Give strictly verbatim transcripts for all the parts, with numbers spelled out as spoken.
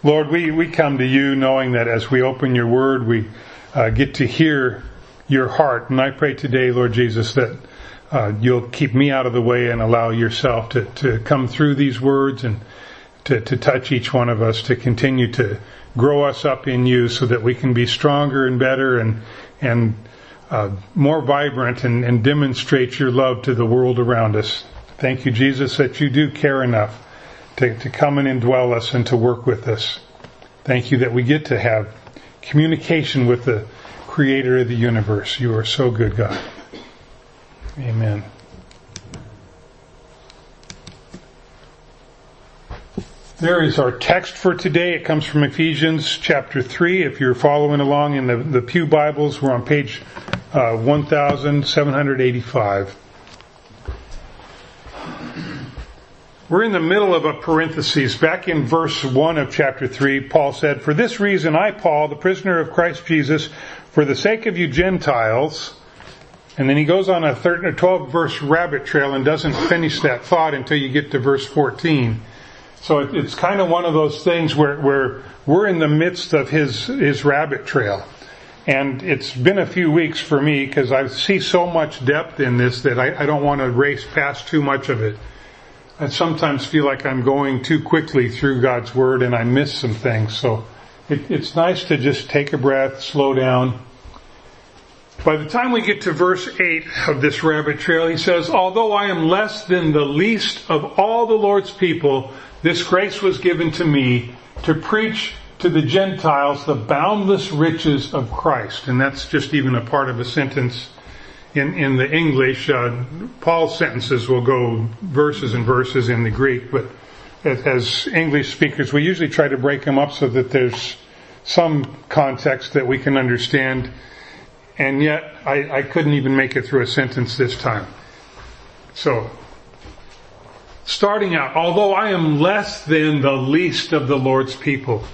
Lord, we, we come to you knowing that as we open your word, we uh, get to hear your heart. And I pray today, Lord Jesus, that uh, you'll keep me out of the way and allow yourself to, to come through these words and to, to touch each one of us, to continue to grow us up in you so that we can be stronger and better and and uh, more vibrant and, and demonstrate your love to the world around us. Thank you, Jesus, that you do care enough to, to come and indwell us and to work with us. Thank you that we get to have communication with the Creator of the universe. You are so good, God. Amen. There is our text for today. It comes from Ephesians chapter three. If you're following along in the, the Pew Bibles, we're on page uh, one thousand seven hundred eighty-five. We're in the middle of a parenthesis. Back in verse one of chapter three, Paul said, "For this reason I, Paul, the prisoner of Christ Jesus, for the sake of you Gentiles," and then he goes on a thirteen or twelve verse rabbit trail and doesn't finish that thought until you get to verse fourteen. So it's kind of one of those things where, where we're in the midst of his, his rabbit trail. And it's been a few weeks for me because I see so much depth in this that I, I don't want to race past too much of it. I sometimes feel like I'm going too quickly through God's Word and I miss some things. So it, it's nice to just take a breath, slow down. By the time we get to verse eight of this rabbit trail, he says, "Although I am less than the least of all the Lord's people, this grace was given to me to preach to the Gentiles the boundless riches of Christ." And that's just even a part of a sentence in, in the English. Uh, Paul's sentences will go verses and verses in the Greek, but as, as English speakers, we usually try to break them up so that there's some context that we can understand. And yet, I, I couldn't even make it through a sentence this time. So, starting out, although I am less than the least of the Lord's people.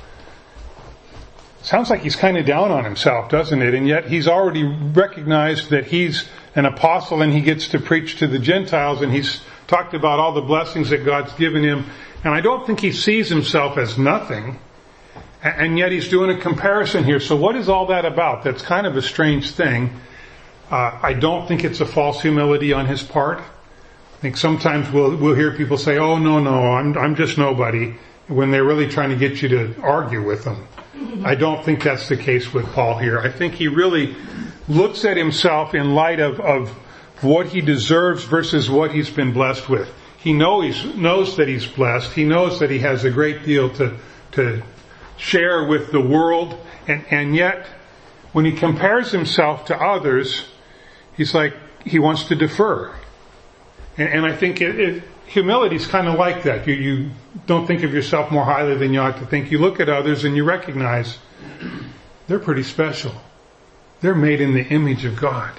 Sounds like he's kind of down on himself, doesn't it? And yet he's already recognized that he's an apostle and he gets to preach to the Gentiles, and he's talked about all the blessings that God's given him. And I don't think he sees himself as nothing. And yet he's doing a comparison here. So what is all that about? That's kind of a strange thing. Uh, I don't think it's a false humility on his part. I think sometimes we'll we'll hear people say, "Oh no, no, I'm I'm just nobody," when they're really trying to get you to argue with them. I don't think that's the case with Paul here. I think he really looks at himself in light of, of what he deserves versus what he's been blessed with. He knows knows that he's blessed. He knows that he has a great deal to to share with the world, and, and yet when he compares himself to others, he's like he wants to defer. And I think it, it, humility is kind of like that. You, you don't think of yourself more highly than you ought to think. You look at others and you recognize they're pretty special. They're made in the image of God.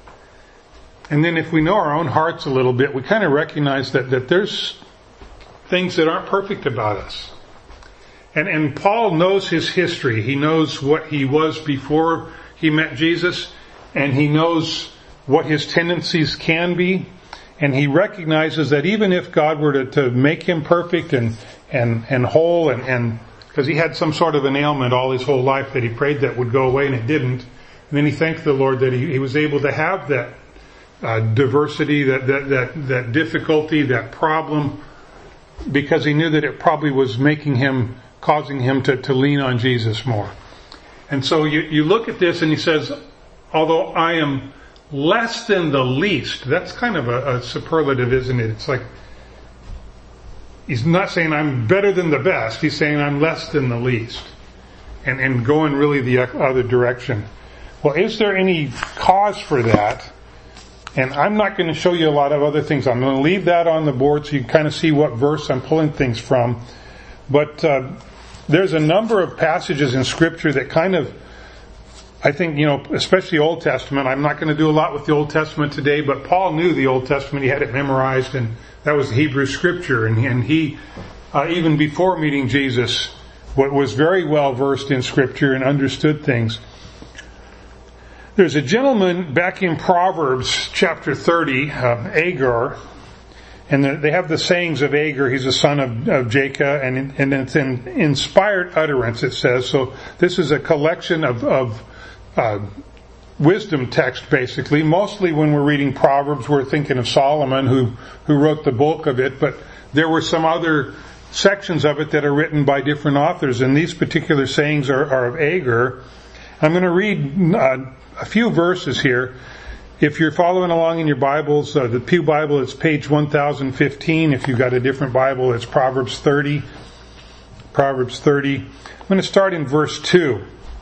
And then if we know our own hearts a little bit, we kind of recognize that, that there's things that aren't perfect about us. And, and Paul knows his history. He knows what he was before he met Jesus, and he knows what his tendencies can be. And he recognizes that even if God were to, to make him perfect and, and, and whole, and, and, because he had some sort of an ailment all his whole life that he prayed that would go away and it didn't. And then he thanked the Lord that he, he was able to have that, uh, diversity, that, that, that, that difficulty, that problem, because he knew that it probably was making him, causing him to, to lean on Jesus more. And so you, you look at this and he says, although I am less than the least. That's kind of a, a superlative, isn't it? It's like, he's not saying I'm better than the best. He's saying I'm less than the least. And, and going really the other direction. Well, is there any cause for that? And I'm not going to show you a lot of other things. I'm going to leave that on the board so you can kind of see what verse I'm pulling things from. But uh, there's a number of passages in Scripture that kind of, I think, you know, especially Old Testament. I'm not going to do a lot with the Old Testament today, but Paul knew the Old Testament. He had it memorized, and that was the Hebrew Scripture. And, and he, uh, even before meeting Jesus, was very well versed in Scripture and understood things. There's a gentleman back in Proverbs chapter thirty, uh, Agur, And they have the sayings of Agur. He's a son of, of Jacob, and, and it's an inspired utterance, it says. So this is a collection of, of uh, wisdom text, basically. Mostly when we're reading Proverbs, we're thinking of Solomon, who, who wrote the bulk of it, but there were some other sections of it that are written by different authors, and these particular sayings are, are of Agur. I'm going to read uh, a few verses here. If you're following along in your Bibles, uh, the Pew Bible, it's page one thousand fifteen. If you've got a different Bible, it's Proverbs thirty. Proverbs thirty. I'm going to start in verse two.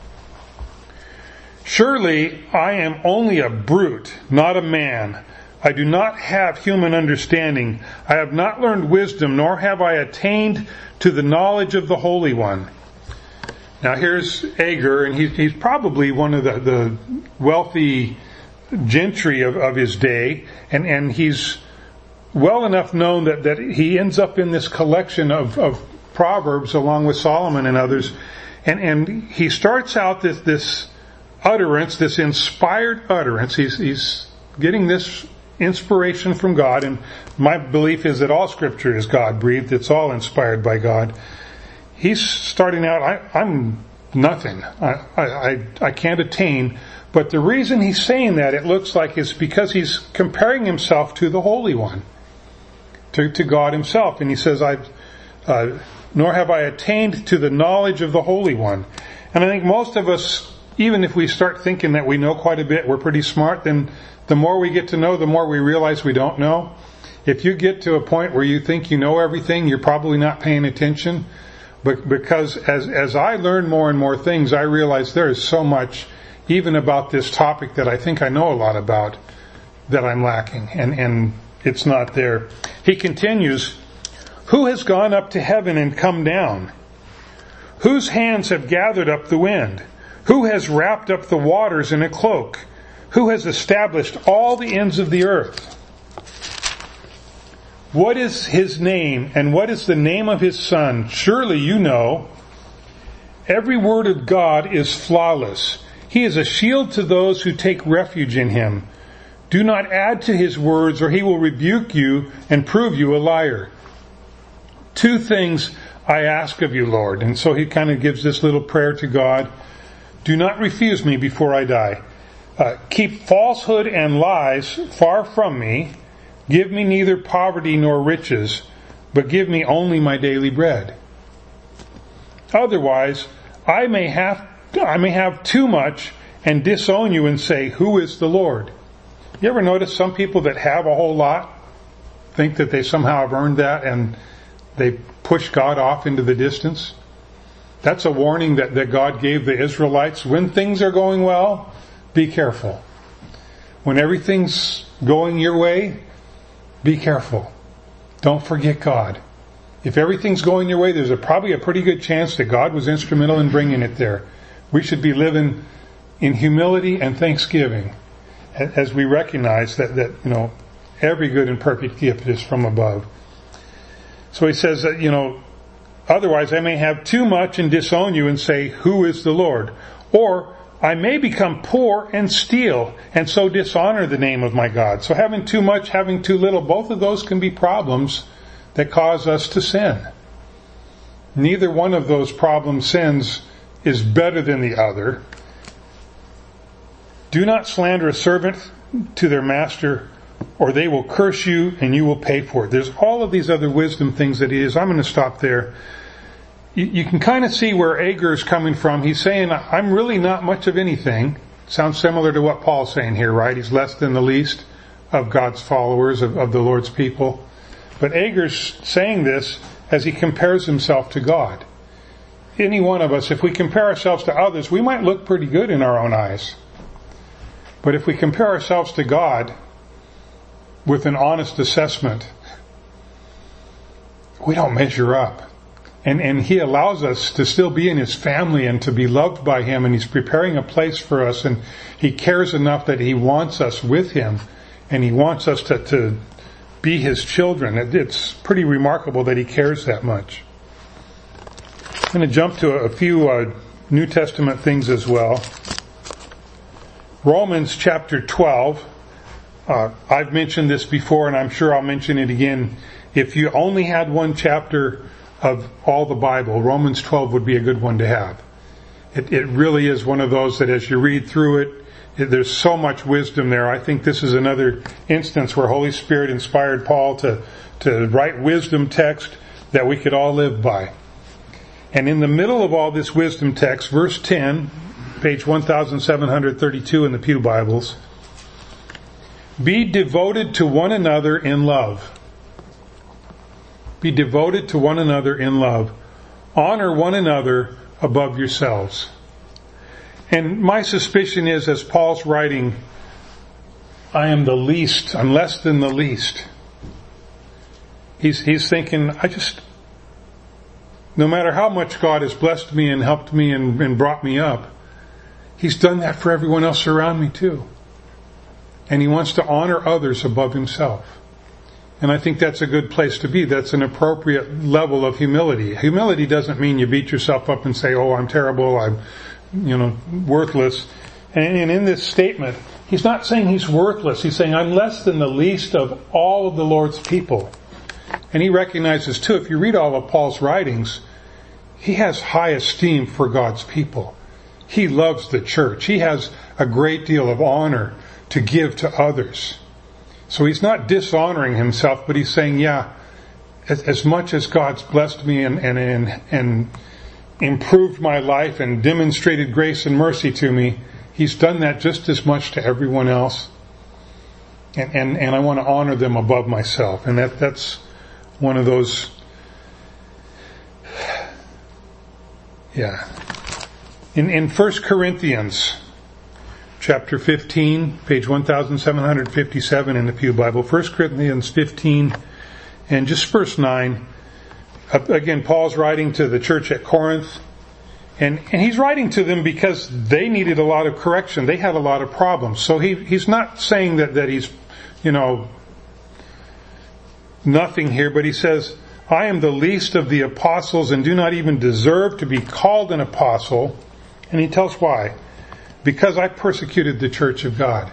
Surely I am only a brute, not a man. I do not have human understanding. I have not learned wisdom, nor have I attained to the knowledge of the Holy One. Now here's Agur, and he's, he's probably one of the, the wealthy gentry of, of his day, and, and he's well enough known that, that he ends up in this collection of, of Proverbs along with Solomon and others, and, and he starts out this, this utterance, this inspired utterance. He's, he's getting this inspiration from God, and my belief is that all Scripture is God-breathed. It's all inspired by God. He's starting out, I, I'm nothing. I, I, I can't attain. But the reason he's saying that, it looks like, is because he's comparing himself to the Holy One, to, to God himself. And he says, I, uh, nor have I attained to the knowledge of the Holy One. And I think most of us, even if we start thinking that we know quite a bit, we're pretty smart, then the more we get to know, the more we realize we don't know. If you get to a point where you think you know everything, you're probably not paying attention. But because as, as I learn more and more things, I realize there is so much even about this topic that I think I know a lot about that I'm lacking, and, and it's not there. He continues, who has gone up to heaven and come down? Whose hands have gathered up the wind? Who has wrapped up the waters in a cloak? Who has established all the ends of the earth? What is his name, and what is the name of his son? Surely you know. Every word of God is flawless. He is a shield to those who take refuge in him. Do not add to his words, or he will rebuke you and prove you a liar. Two things I ask of you, Lord. And so he kind of gives this little prayer to God. Do not refuse me before I die. Uh, keep falsehood and lies far from me. Give me neither poverty nor riches, but give me only my daily bread. Otherwise, I may have I may have too much and disown you and say, who is the Lord? You ever notice some people that have a whole lot think that they somehow have earned that, and they push God off into the distance? That's a warning that, that God gave the Israelites. When things are going well, be careful. When everything's going your way, be careful. Don't forget God. If everything's going your way, there's a, probably a pretty good chance that God was instrumental in bringing it there. We should be living in humility and thanksgiving as we recognize that, that, you know, every good and perfect gift is from above. So he says that, you know, otherwise I may have too much and disown you and say, who is the Lord? Or I may become poor and steal and so dishonor the name of my God. So having too much, having too little, both of those can be problems that cause us to sin. Neither one of those problem sins is better than the other. Do not slander a servant to their master, or they will curse you and you will pay for it. There's all of these other wisdom things that he is. I'm going to stop there. You, you can kind of see where Agur is coming from. He's saying, I'm really not much of anything. Sounds similar to what Paul's saying here, right? He's less than the least of God's followers, of, of the Lord's people. But Agur's saying this as he compares himself to God. Any one of us, if we compare ourselves to others, we might look pretty good in our own eyes. But if we compare ourselves to God with an honest assessment, we don't measure up. And, and he allows us to still be in his family and to be loved by him, and he's preparing a place for us, and he cares enough that he wants us with him, and he wants us to, to be his children. It, it's pretty remarkable that he cares that much. I'm going to jump to a few uh, New Testament things as well. Romans chapter twelve. Uh, I've mentioned this before, and I'm sure I'll mention it again. If you only had one chapter of all the Bible, Romans twelve would be a good one to have. It, it really is one of those that as you read through it, it, there's so much wisdom there. I think this is another instance where Holy Spirit inspired Paul to, to write wisdom text that we could all live by. And in the middle of all this wisdom text, verse ten, page seventeen thirty-two in the Pew Bibles, be devoted to one another in love. Be devoted to one another in love. Honor one another above yourselves. And my suspicion is, as Paul's writing, I am the least, I'm less than the least. He's, he's thinking, I just, no matter how much God has blessed me and helped me and, and brought me up, He's done that for everyone else around me too. And He wants to honor others above Himself. And I think that's a good place to be. That's an appropriate level of humility. Humility doesn't mean you beat yourself up and say, oh, I'm terrible, I'm, you know, worthless. And, and in this statement, he's not saying he's worthless. He's saying, I'm less than the least of all of the Lord's people. And he recognizes too, if you read all of Paul's writings, he has high esteem for God's people. He loves the church. He has a great deal of honor to give to others. So he's not dishonoring himself, but he's saying, yeah, as, as much as God's blessed me and, and, and, and improved my life and demonstrated grace and mercy to me, He's done that just as much to everyone else. And, and, and I want to honor them above myself. And that, that's one of those, yeah. In, in First Corinthians, chapter fifteen, page seventeen fifty-seven in the Pew Bible, First Corinthians fifteen, and just verse nine. Again, Paul's writing to the church at Corinth, and, and he's writing to them because they needed a lot of correction. They had a lot of problems. So he, he's not saying that, that he's, you know, nothing here, but he says, I am the least of the apostles and do not even deserve to be called an apostle. And he tells why. Because I persecuted the church of God.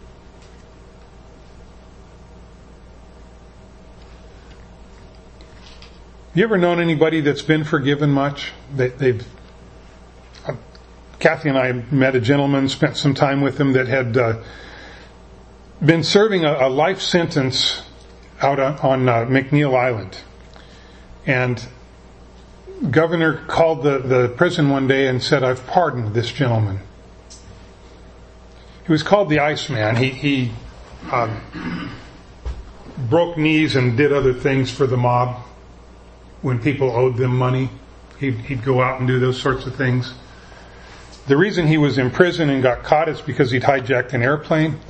You ever known anybody that's been forgiven much? They, they've. Uh, Kathy and I met a gentleman, spent some time with him that had uh, been serving a, a life sentence out on, on uh, McNeil Island, and governor called the, the prison one day and said, I've pardoned this gentleman. He was called the Iceman. He, he um, broke knees and did other things for the mob. When people owed them money, he'd, he'd go out and do those sorts of things. The reason he was in prison and got caught is because he'd hijacked an airplane.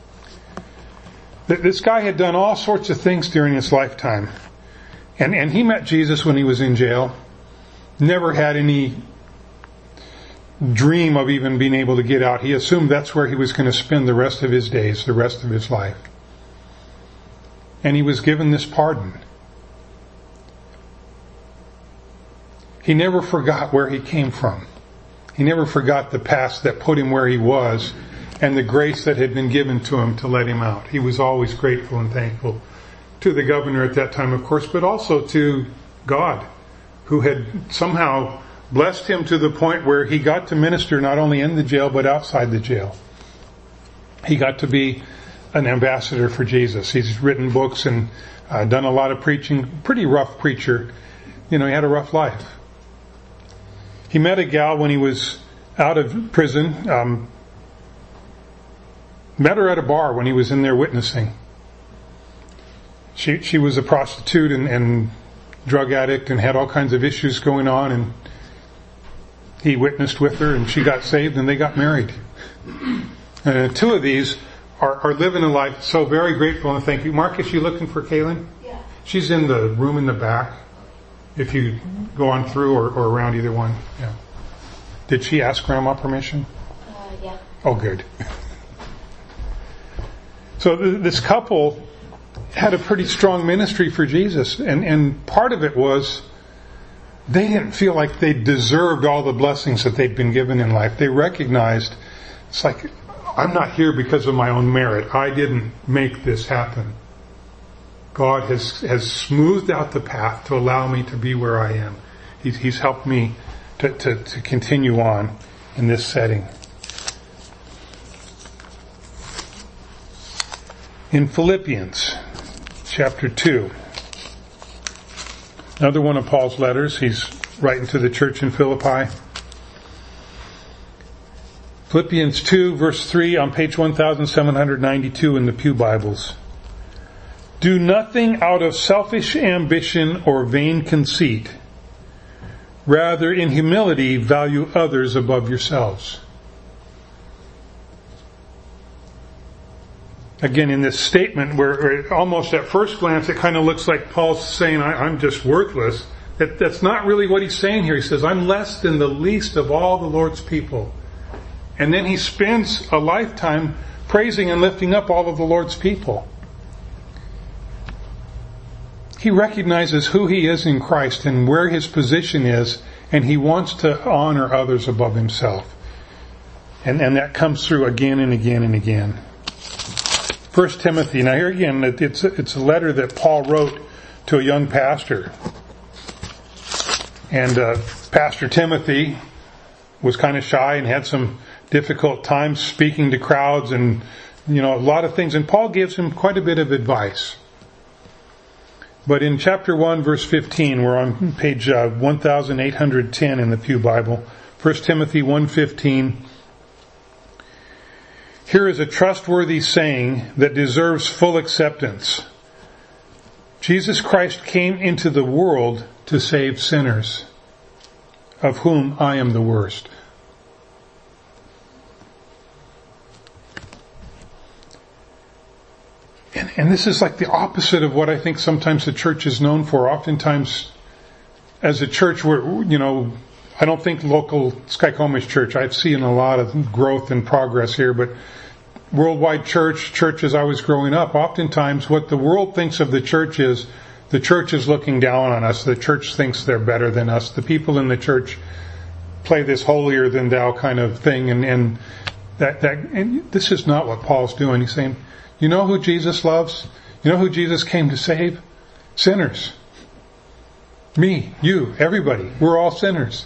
This guy had done all sorts of things during his lifetime. And, and he met Jesus when he was in jail. Never had any dream of even being able to get out. He assumed that's where he was going to spend the rest of his days, the rest of his life. And he was given this pardon. He never forgot where he came from. He never forgot the past that put him where he was and the grace that had been given to him to let him out. He was always grateful and thankful to the governor at that time, of course, but also to God, who had somehow blessed him to the point where he got to minister not only in the jail but outside the jail. He got to be an ambassador for Jesus. He's written books and uh, done a lot of preaching. Pretty rough preacher. You know, he had a rough life. He met a gal when he was out of prison. Um, met her at a bar when he was in there witnessing. She she was a prostitute and, and drug addict and had all kinds of issues going on, and he witnessed with her and she got saved and they got married. Uh, two of these are, are living a life so very grateful and thank you. Marcus, you looking for Kaylin? Yeah. She's in the room in the back. If you go on through or, or around either one. Yeah. Did she ask Grandma permission? Uh, yeah. Oh, good. So th- this couple had a pretty strong ministry for Jesus. And, and part of it was they didn't feel like they deserved all the blessings that they'd been given in life. They recognized, it's like, I'm not here because of my own merit. I didn't make this happen. God has, has smoothed out the path to allow me to be where I am. He's, he's helped me to, to, to continue on in this setting. In Philippians chapter two, another one of Paul's letters, he's writing to the church in Philippi. Philippians two verse three on page one thousand seven hundred ninety-two in the Pew Bibles. Do nothing out of selfish ambition or vain conceit. Rather, in humility, value others above yourselves. Again, in this statement where, where almost at first glance it kind of looks like Paul's saying, I, I'm just worthless. That, that's not really what he's saying here. He says, I'm less than the least of all the Lord's people. And then he spends a lifetime praising and lifting up all of the Lord's people. He recognizes who he is in Christ and where his position is, and he wants to honor others above himself. And, and that comes through again and again and again. First Timothy. Now here again, it's, it's a letter that Paul wrote to a young pastor. And uh, Pastor Timothy was kind of shy and had some difficult times speaking to crowds and, you know, a lot of things. And Paul gives him quite a bit of advice. But in chapter one, verse fifteen, we're on page uh, one thousand eight hundred ten in the Pew Bible, First Timothy one fifteen. Here is a trustworthy saying that deserves full acceptance. Jesus Christ came into the world to save sinners, of whom I am the worst. And, and this is like the opposite of what I think sometimes the church is known for. Oftentimes, as a church, we're, you know, I don't think local Skycomish church, I've seen a lot of growth and progress here, but worldwide church, churches I was growing up, oftentimes what the world thinks of the church is, the church is looking down on us, the church thinks they're better than us, the people in the church play this holier than thou kind of thing, and, and that, that, and this is not what Paul's doing. He's saying, you know who Jesus loves? You know who Jesus came to save? Sinners. Me, you, everybody. We're all sinners.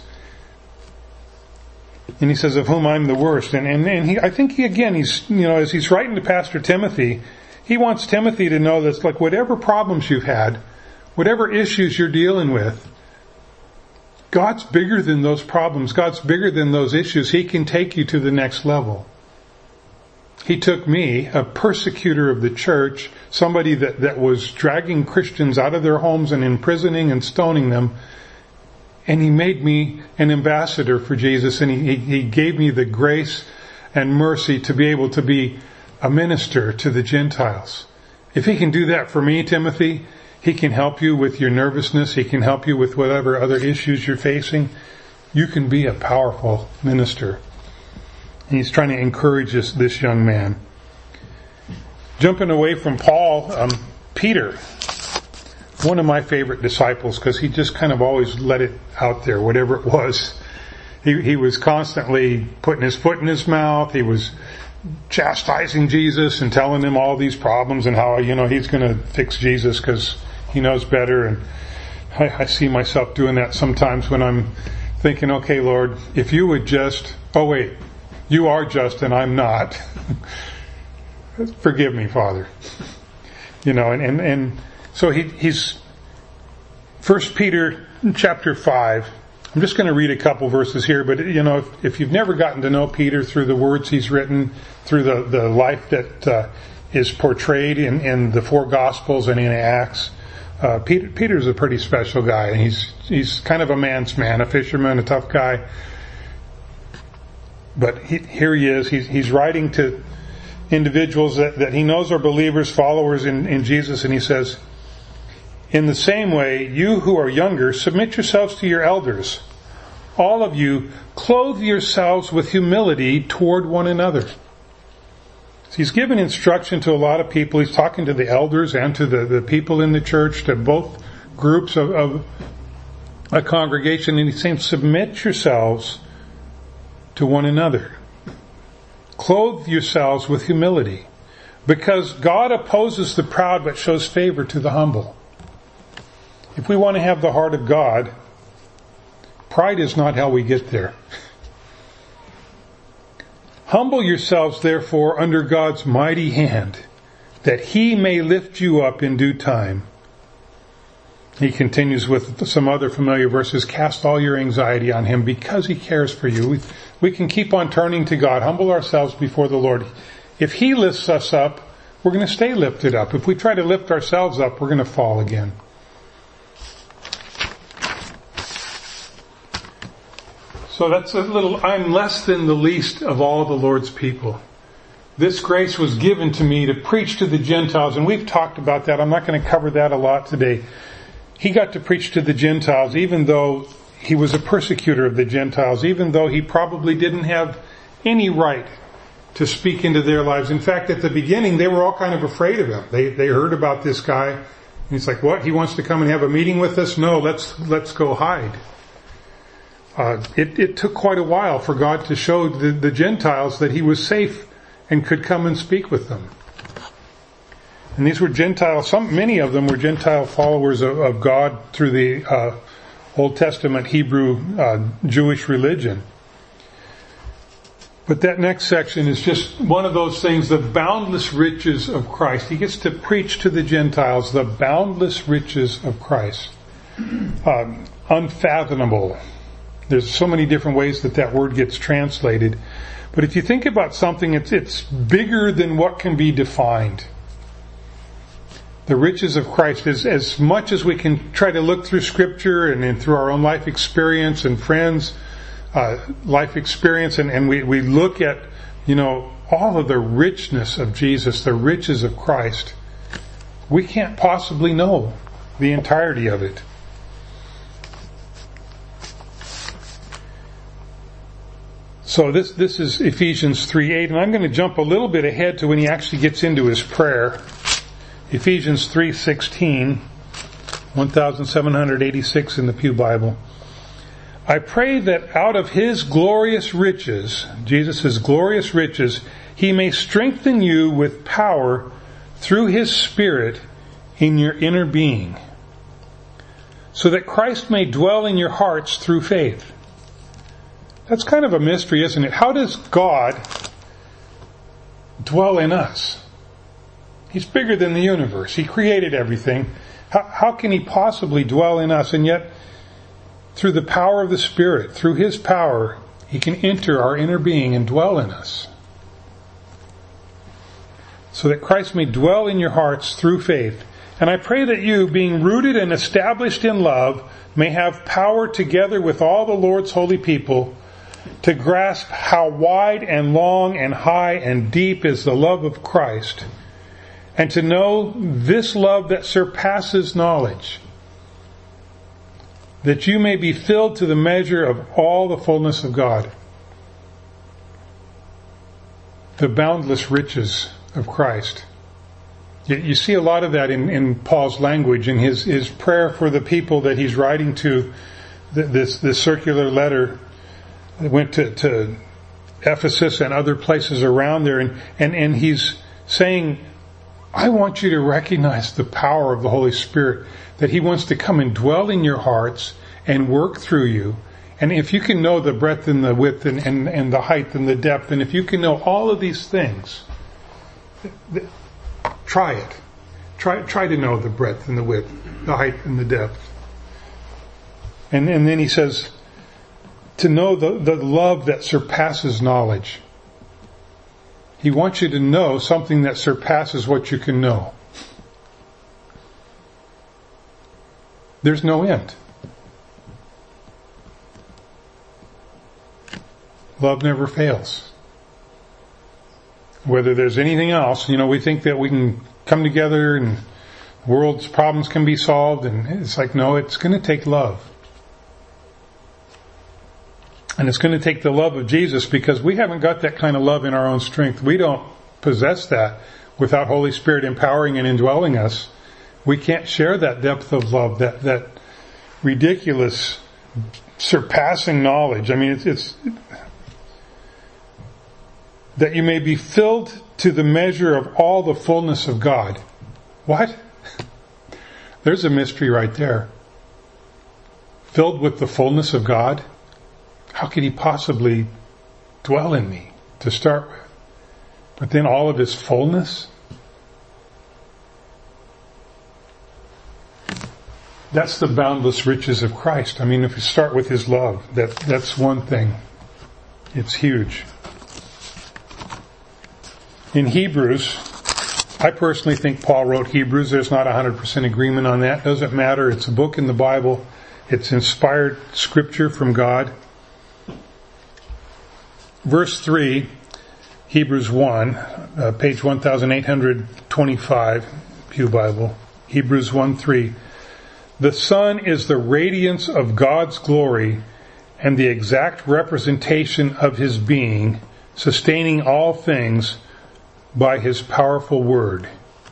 And he says, of whom I'm the worst. And, and, and he, I think he, again, he's, you know, as he's writing to Pastor Timothy, he wants Timothy to know that, like, whatever problems you've had, whatever issues you're dealing with, God's bigger than those problems. God's bigger than those issues. He can take you to the next level. He took me, a persecutor of the church, somebody that, that was dragging Christians out of their homes and imprisoning and stoning them, and he made me an ambassador for Jesus, and he, he gave me the grace and mercy to be able to be a minister to the Gentiles. If he can do that for me, Timothy, he can help you with your nervousness. He can help you with whatever other issues you're facing. You can be a powerful minister. And he's trying to encourage this, this young man. Jumping away from Paul, um, Peter, one of my favorite disciples, because he just kind of always let it out there, whatever it was. He, he was constantly putting his foot in his mouth. He was chastising Jesus and telling him all these problems and how, you know, he's going to fix Jesus because he knows better. And I, I see myself doing that sometimes when I'm thinking, okay, Lord, if you would just, oh wait, you are just and I'm not. Forgive me, Father. You know, and, and, and so he, he's, First Peter chapter five. I'm just going to read a couple verses here, but you know, if, if you've never gotten to know Peter through the words he's written, through the, the life that uh, is portrayed in, in the four Gospels and in Acts, uh, Peter, Peter's a pretty special guy, and he's he's kind of a man's man, a fisherman, a tough guy. But he, here he is. He's, he's writing to individuals that, that he knows are believers, followers in, in Jesus, and he says, in the same way, you who are younger, submit yourselves to your elders. All of you, clothe yourselves with humility toward one another. So he's giving instruction to a lot of people. He's talking to the elders and to the, the people in the church, to both groups of, of a congregation. And he's saying, submit yourselves to one another. clothe yourselves with humility, because God opposes the proud but shows favor to the humble. If we want to have the heart of God, pride is not how we get there. Humble yourselves, therefore, under God's mighty hand, that He may lift you up in due time. He continues with some other familiar verses. Cast all your anxiety on Him because He cares for you. We, we can keep on turning to God, humble ourselves before the Lord. If He lifts us up, we're going to stay lifted up. If we try to lift ourselves up, we're going to fall again. So that's a little, I'm less than the least of all the Lord's people. This grace was given to me to preach to the Gentiles, and we've talked about that. I'm not going to cover that a lot today. He got to preach to the Gentiles, even though he was a persecutor of the Gentiles, even though he probably didn't have any right to speak into their lives. In fact, at the beginning, they were all kind of afraid of him. They they heard about this guy, and he's like, what? He wants to come and have a meeting with us? No, let's let's go hide. Uh, it, it took quite a while for God to show the, the Gentiles that He was safe and could come and speak with them. And these were Gentile, some, many of them were Gentile followers of, of God through the uh, Old Testament Hebrew uh, Jewish religion. But that next section is just one of those things, the boundless riches of Christ. He gets to preach to the Gentiles the boundless riches of Christ. Um, unfathomable. There's so many different ways that that word gets translated. But if you think about something, it's, it's bigger than what can be defined. The riches of Christ is as much as we can try to look through Scripture and, and through our own life experience and friends' uh, life experience, and, and we, we look at, you know, all of the richness of Jesus, the riches of Christ. We can't possibly know the entirety of it. So this, this is Ephesians three eight, and I'm going to jump a little bit ahead to when he actually gets into his prayer. Ephesians three sixteen, seventeen eighty-six in the Pew Bible. I pray that out of His glorious riches, Jesus' glorious riches, He may strengthen you with power through His Spirit in your inner being, so that Christ may dwell in your hearts through faith. That's kind of a mystery, isn't it? How does God dwell in us? He's bigger than the universe. He created everything. How, how can He possibly dwell in us? And yet, through the power of the Spirit, through His power, He can enter our inner being and dwell in us. So that Christ may dwell in your hearts through faith. And I pray that you, being rooted and established in love, may have power together with all the Lord's holy people to grasp how wide and long and high and deep is the love of Christ, and to know this love that surpasses knowledge, that you may be filled to the measure of all the fullness of God. The boundless riches of Christ. You, you see a lot of that in, in Paul's language, in his, his prayer for the people that he's writing to, this, this circular letter that went to, to Ephesus and other places around there, and, and, and he's saying, I want you to recognize the power of the Holy Spirit, that He wants to come and dwell in your hearts and work through you. And if you can know the breadth and the width and, and, and the height and the depth, and if you can know all of these things, try it. Try, try to know the breadth and the width, the height and the depth. And, and then he says, to know the, the love that surpasses knowledge. He wants you to know something that surpasses what you can know. There's no end. Love never fails. Whether there's anything else, you know, we think that we can come together and the world's problems can be solved, and it's like, no, it's going to take love. And it's going to take the love of Jesus, because we haven't got that kind of love in our own strength. We don't possess that without Holy Spirit empowering and indwelling us. We can't share that depth of love, that, that ridiculous, surpassing knowledge. I mean, it's, it's that you may be filled to the measure of all the fullness of God. What? There's a mystery right there. Filled with the fullness of God? How could he possibly dwell in me to start with? But then all of his fullness? That's the boundless riches of Christ. I mean, if we start with his love, that, that's one thing. It's huge. In Hebrews, I personally think Paul wrote Hebrews. There's not one hundred percent agreement on that. Doesn't matter. It's a book in the Bible. It's inspired scripture from God. Verse three, Hebrews one, uh, page eighteen twenty-five, Pew Bible. Hebrews one three. The Son is the radiance of God's glory and the exact representation of his being, sustaining all things by his powerful word.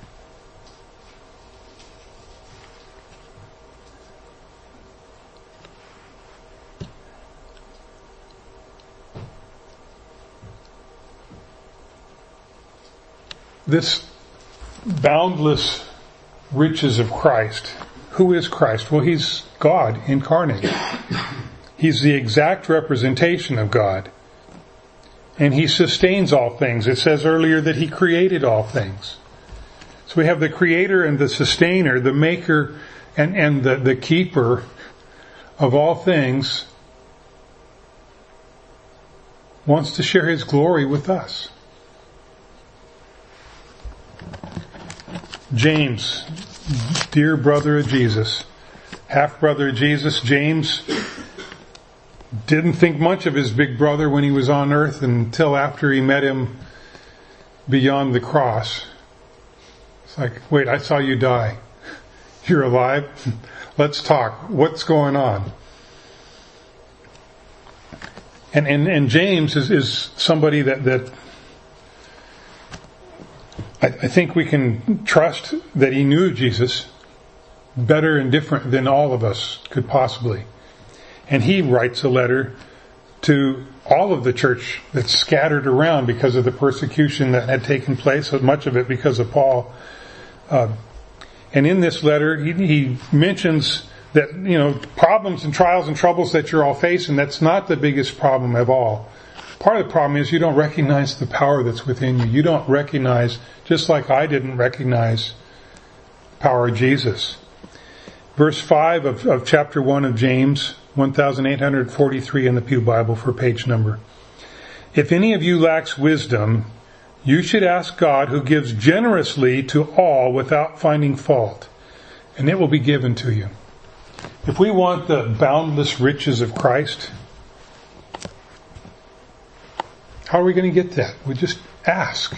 This boundless riches of Christ. Who is Christ? Well, he's God incarnate. He's the exact representation of God. And he sustains all things. It says earlier that he created all things. So we have the creator and the sustainer, the maker and, and the, the keeper of all things, wants to share his glory with us. James, dear brother of Jesus, half-brother of Jesus, James didn't think much of his big brother when he was on earth until after he met him beyond the cross. It's like, wait, I saw you die. You're alive? Let's talk. What's going on? And and, and James is, is somebody that, that I, I think we can trust that he knew Jesus better and different than all of us could possibly. And he writes a letter to all of the church that's scattered around because of the persecution that had taken place, much of it because of Paul. Uh, and in this letter, he, he mentions that, you know, problems and trials and troubles that you're all facing, that's not the biggest problem of all. Part of the problem is you don't recognize the power that's within you. You don't recognize, just like I didn't recognize the power of Jesus. Verse five of, of chapter one of James, eighteen forty-three in the Pew Bible for page number. If any of you lacks wisdom, you should ask God, who gives generously to all without finding fault, and it will be given to you. If we want the boundless riches of Christ, how are we going to get that? We just ask.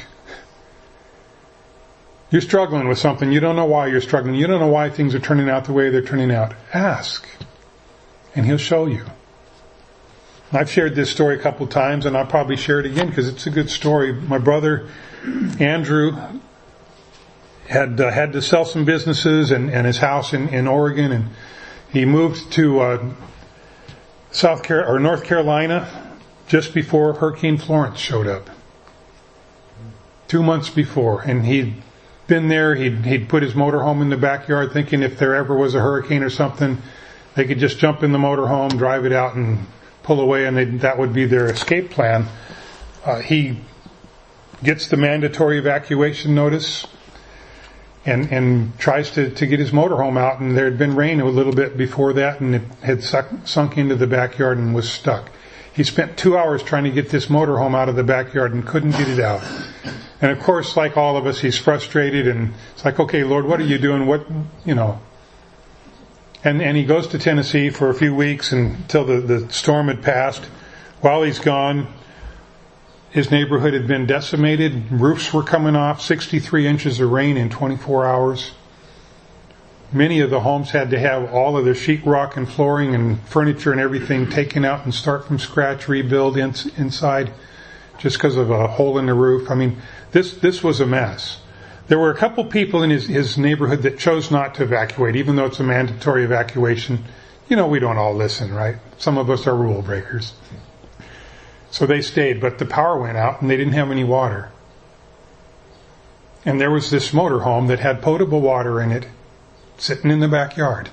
You're struggling with something. You don't know why you're struggling. You don't know why things are turning out the way they're turning out. Ask. And he'll show you. I've shared this story a couple times, and I'll probably share it again because it's a good story. My brother, Andrew, had uh, had to sell some businesses and, and his house in, in Oregon, and he moved to uh, South Car- or North Carolina just before Hurricane Florence showed up. Two months before, and he'd been there. He'd, he'd put his motorhome in the backyard, thinking if there ever was a hurricane or something, they could just jump in the motorhome, drive it out, and pull away, and that would be their escape plan. Uh, he gets the mandatory evacuation notice and and tries to, to get his motorhome out, and there had been rain a little bit before that, and it had suck, sunk into the backyard and was stuck. He spent two hours trying to get this motorhome out of the backyard and couldn't get it out. And of course, like all of us, he's frustrated, and it's like, okay, Lord, what are you doing? What, you know... And, and he goes to Tennessee for a few weeks until the, the storm had passed. While he's gone, his neighborhood had been decimated. Roofs were coming off, sixty-three inches of rain in twenty-four hours. Many of the homes had to have all of their sheetrock and flooring and furniture and everything taken out and start from scratch, rebuild in, inside just because of a hole in the roof. I mean, this, this was a mess. There were a couple people in his, his neighborhood that chose not to evacuate, even though it's a mandatory evacuation. You know, we don't all listen, right? Some of us are rule breakers. So they stayed, but the power went out and they didn't have any water. And there was this motorhome that had potable water in it, sitting in the backyard.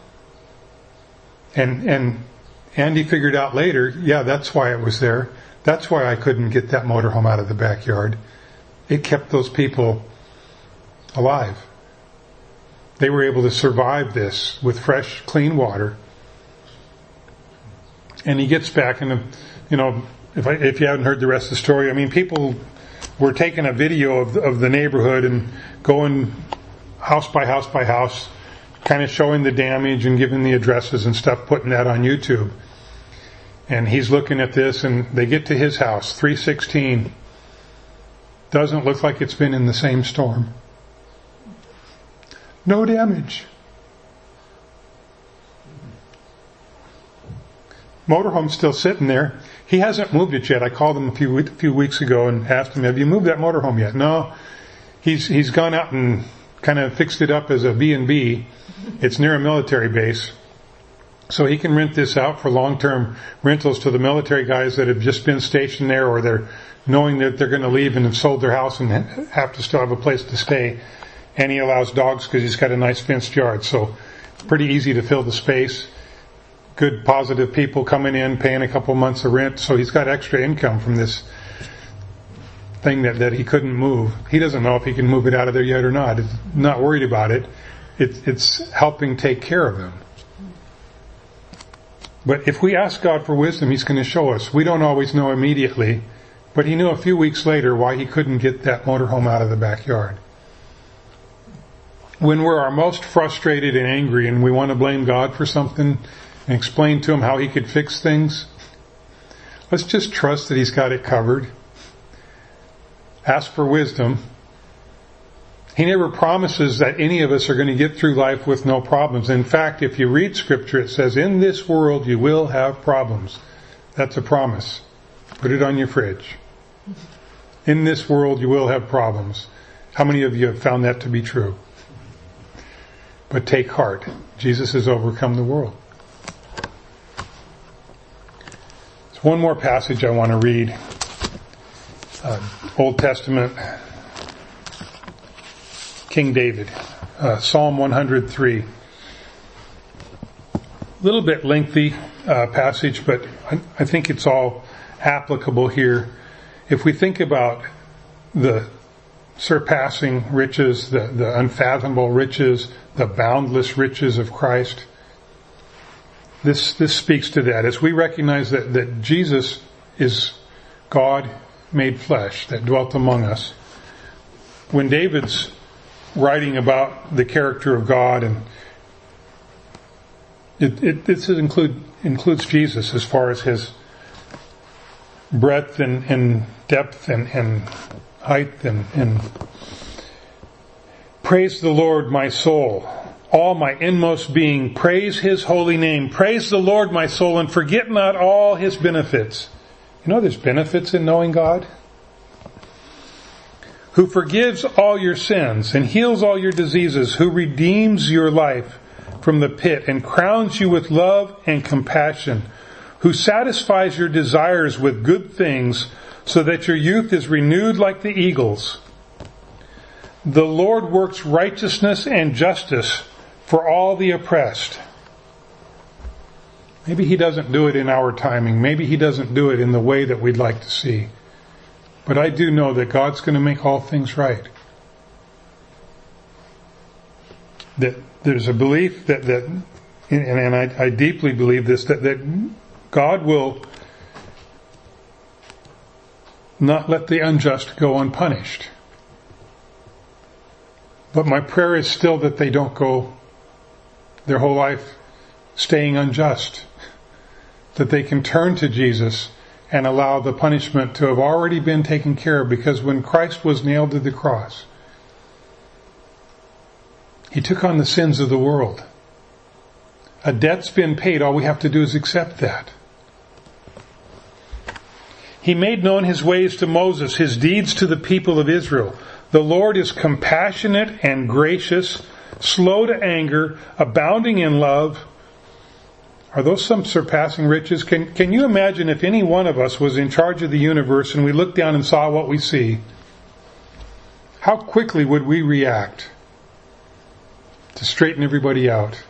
And, and Andy figured out later, yeah, that's why it was there. That's why I couldn't get that motorhome out of the backyard. It kept those people alive. They were able to survive this with fresh, clean water. And he gets back, and, you know, if I, if you haven't heard the rest of the story, I mean, people were taking a video of, of the neighborhood and going house by house by house, kind of showing the damage and giving the addresses and stuff, putting that on YouTube. And he's looking at this, and they get to his house, three sixteen. Doesn't look like it's been in the same storm. No damage. Motorhome's still sitting there. He hasn't moved it yet. I called him a few a few weeks ago and asked him, have you moved that motorhome yet? No. He's he's gone out and kind of fixed it up as a B and B. It's near a military base. So he can rent this out for long-term rentals to the military guys that have just been stationed there, or they're knowing that they're going to leave and have sold their house and have to still have a place to stay. And he allows dogs because he's got a nice fenced yard. So pretty easy to fill the space. Good positive people coming in, paying a couple months of rent. So he's got extra income from this thing that, that he couldn't move. He doesn't know if he can move it out of there yet or not. He's not worried about it. it it's helping take care of him. But if we ask God for wisdom, He's going to show us. We don't always know immediately, but He knew a few weeks later why He couldn't get that motorhome out of the backyard. When we're our most frustrated and angry and we want to blame God for something and explain to Him how He could fix things, let's just trust that He's got it covered. Ask for wisdom. He never promises that any of us are going to get through life with no problems. In fact, if you read Scripture, it says, in this world you will have problems. That's a promise. Put it on your fridge. In this world you will have problems. How many of you have found that to be true? But take heart. Jesus has overcome the world. There's one more passage I want to read. Uh, Old Testament, King David, uh, Psalm one hundred three. A little bit lengthy uh, passage, but I, I think it's all applicable here. If we think about the surpassing riches, the, the unfathomable riches, the boundless riches of Christ, this this speaks to that. As we recognize that, that Jesus is God made flesh that dwelt among us. When David's writing about the character of God, and it, it this include, includes Jesus as far as His breadth and, and depth and, and height and, and praise the Lord, my soul. All my inmost being, praise His holy name. Praise the Lord, my soul, and forget not all His benefits. You know there's benefits in knowing God? Who forgives all your sins and heals all your diseases, who redeems your life from the pit and crowns you with love and compassion, who satisfies your desires with good things so that your youth is renewed like the eagles. The Lord works righteousness and justice for all the oppressed. Maybe He doesn't do it in our timing. Maybe He doesn't do it in the way that we'd like to see. But I do know that God's going to make all things right. That there's a belief that, that and, and I, I deeply believe this, that, that God will not let the unjust go unpunished. But my prayer is still that they don't go their whole life staying unjust. That they can turn to Jesus and allow the punishment to have already been taken care of, because when Christ was nailed to the cross, He took on the sins of the world. A debt's been paid. All we have to do is accept that. He made known His ways to Moses, His deeds to the people of Israel. The Lord is compassionate and gracious, slow to anger, abounding in love. Are those some surpassing riches? Can, can you imagine if any one of us was in charge of the universe and we looked down and saw what we see? How quickly would we react to straighten everybody out?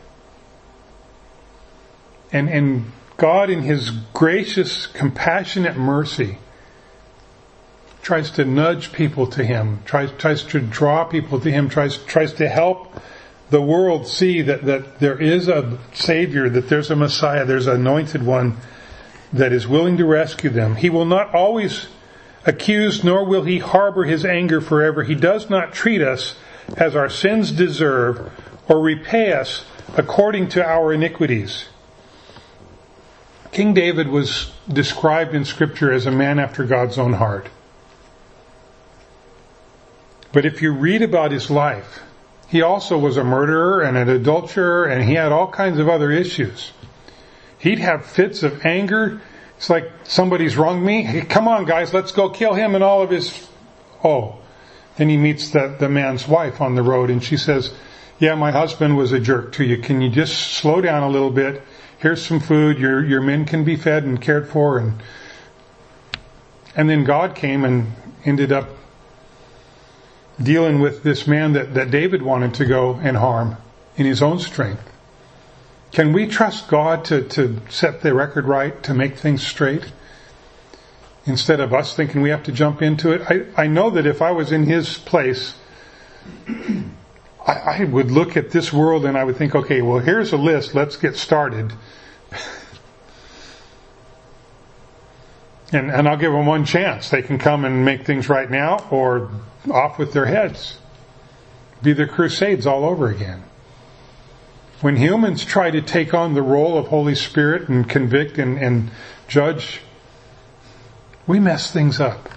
And, and God, in His gracious, compassionate mercy, tries to nudge people to Him, tries, tries to draw people to Him, tries, tries to help the world see that, that there is a Savior, that there's a Messiah, there's an anointed one that is willing to rescue them. He will not always accuse, nor will He harbor His anger forever. He does not treat us as our sins deserve or repay us according to our iniquities. King David was described in Scripture as a man after God's own heart. But if you read about his life, he also was a murderer and an adulterer, and he had all kinds of other issues. He'd have fits of anger. It's like somebody's wronged me. Hey, come on, guys, let's go kill him and all of his... Oh, then he meets the, the man's wife on the road, and she says, yeah, my husband was a jerk to you. Can you just slow down a little bit? Here's some food. Your your men can be fed and cared for. And, and then God came and ended up dealing with this man that, that David wanted to go and harm in his own strength. Can we trust God to, to set the record right, to make things straight, instead of us thinking we have to jump into it? I, I know that if I was in His place, I, I would look at this world and I would think, okay, well, here's a list, let's get started. And, and I'll give them one chance. They can come and make things right now, or off with their heads. Be the Crusades all over again. When humans try to take on the role of Holy Spirit and convict and, and judge, we mess things up.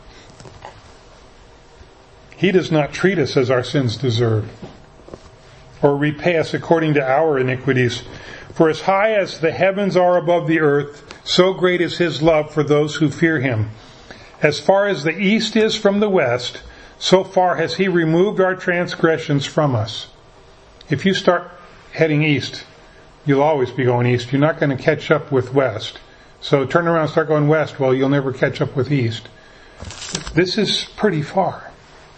He does not treat us as our sins deserve, or repay us according to our iniquities. For as high as the heavens are above the earth, so great is His love for those who fear Him. As far as the east is from the west, so far has He removed our transgressions from us. If you start heading east, you'll always be going east. You're not going to catch up with west. So turn around and start going west. Well, you'll never catch up with east. This is pretty far.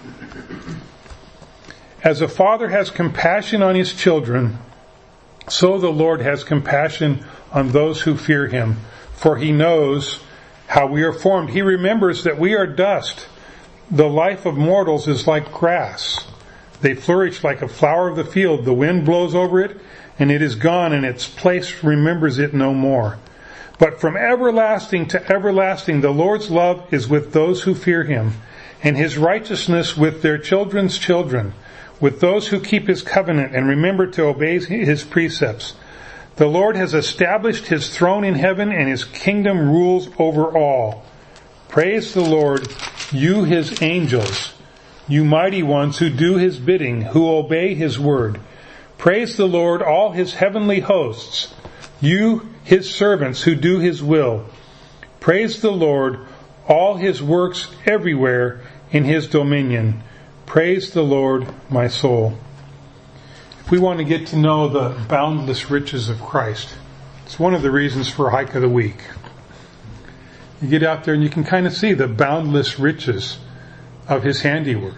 As a father has compassion on his children, so the Lord has compassion on those who fear Him. For He knows how we are formed. He remembers that we are dust. The life of mortals is like grass. They flourish like a flower of the field. The wind blows over it, and it is gone, and its place remembers it no more. But from everlasting to everlasting, the Lord's love is with those who fear Him, and His righteousness with their children's children, with those who keep His covenant and remember to obey His precepts. The Lord has established His throne in heaven, and His kingdom rules over all. Praise the Lord, you His angels, you mighty ones who do His bidding, who obey His word. Praise the Lord, all His heavenly hosts, you His servants who do His will. Praise the Lord, all His works everywhere in His dominion. Praise the Lord, my soul. If we want to get to know the boundless riches of Christ, it's one of the reasons for Hike of the Week. You get out there and you can kind of see the boundless riches of His handiwork.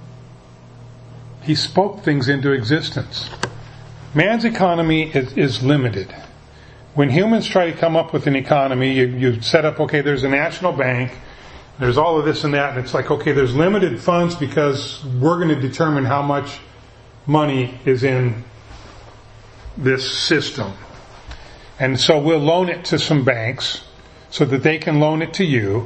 He spoke things into existence. Man's economy is, is limited. When humans try to come up with an economy, you, you set up, okay, there's a national bank, there's all of this and that, and it's like, okay, there's limited funds because we're going to determine how much money is in this system. And so we'll loan it to some banks so that they can loan it to you.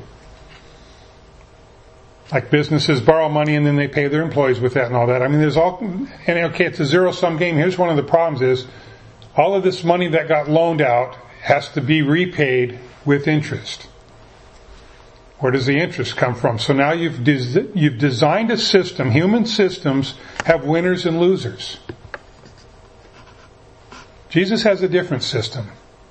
Like businesses borrow money and then they pay their employees with that and all that. I mean, there's all, and okay, it's a zero-sum game. Here's one of the problems is, all of this money that got loaned out has to be repaid with interest. Where does the interest come from? So now you've des- you've designed a system. Human systems have winners and losers. Jesus has a different system.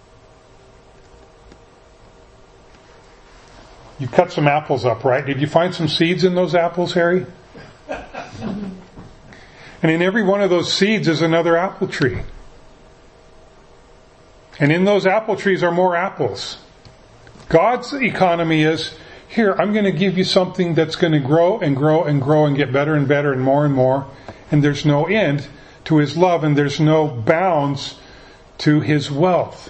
You cut some apples up, right? Did you find some seeds in those apples, Harry? And in every one of those seeds is another apple tree. And in those apple trees are more apples. God's economy is, here, I'm going to give you something that's going to grow and grow and grow and get better and better and more and more. And there's no end to His love, and there's no bounds to His wealth.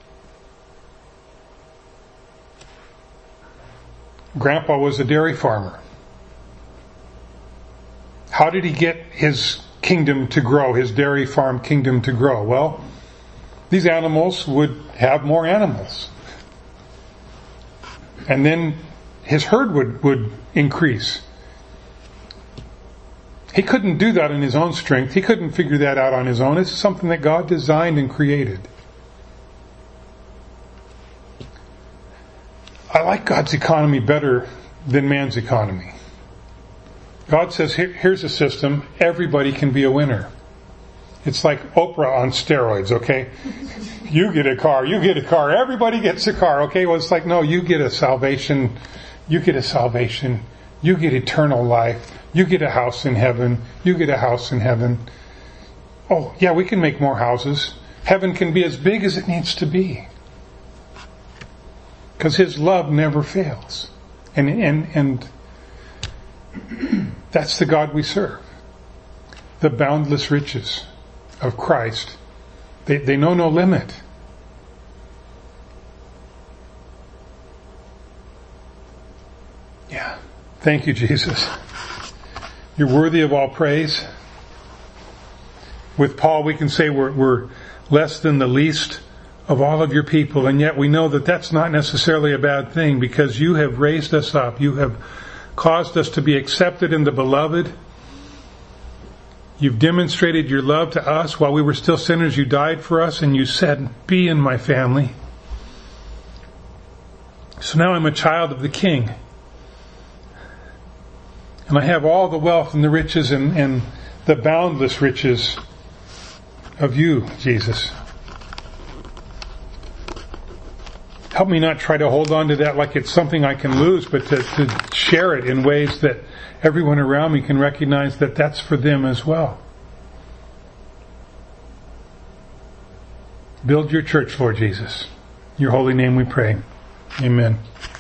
Grandpa was a dairy farmer. How did he get his kingdom to grow, his dairy farm kingdom to grow? Well, these animals would have more animals. And then his herd would, would increase. He couldn't do that in his own strength. He couldn't figure that out on his own. It's something that God designed and created. I like God's economy better than man's economy. God says, Here, here's a system. Everybody can be a winner. It's like Oprah on steroids, okay? You get a car, you get a car, everybody gets a car, okay? Well, it's like, no, you get a salvation, you get a salvation, you get eternal life, you get a house in heaven, you get a house in heaven. Oh, yeah, we can make more houses. Heaven can be as big as it needs to be. Because His love never fails. And, and, and that's the God we serve. The boundless riches of Christ. They, they know no limit. Yeah. Thank you, Jesus. You're worthy of all praise. With Paul, we can say we're, we're less than the least of all of your people, and yet we know that that's not necessarily a bad thing, because you have raised us up. You have caused us to be accepted in the beloved. You've demonstrated your love to us while we were still sinners. You died for us, and you said, be in my family. So now I'm a child of the King. And I have all the wealth and the riches and, and the boundless riches of you, Jesus. Help me not try to hold on to that like it's something I can lose, but to, to share it in ways that everyone around me can recognize that that's for them as well. Build your church, Lord Jesus. In your holy name we pray. Amen.